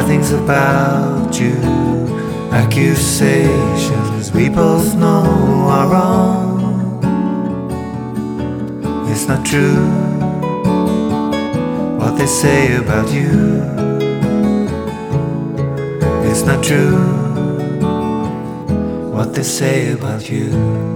things about you, accusations we both know are wrong. It's not true what they say about you. It's not true what they say about you.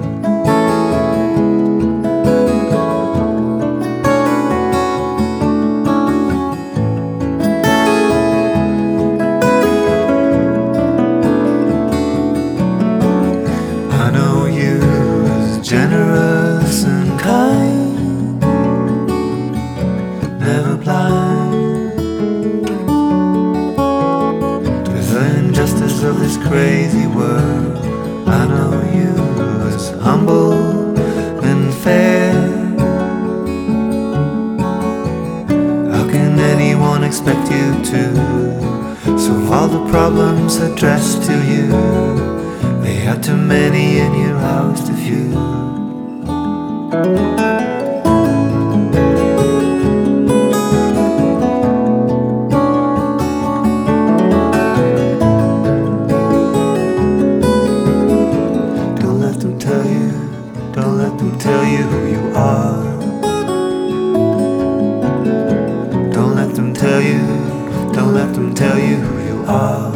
Generous and kind, never blind to the injustice of this crazy world. I know you as humble and fair. How can anyone expect you to solve all the problems addressed to you? They are too many and you house too few. Don't let them tell you, don't let them tell you who you are. Don't let them tell you, don't let them tell you who you are.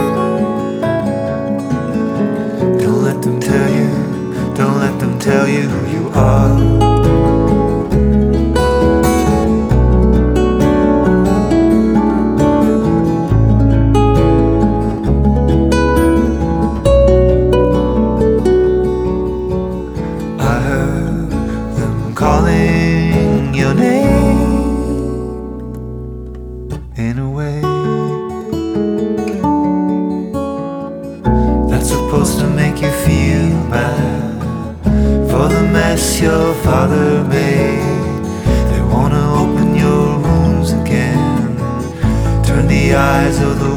Don't let them tell you, don't let them tell you who you are. I heard them calling your name in a way that's supposed to make you feel bad for the mess your father made. They wanna open your wounds again, turn the eyes of the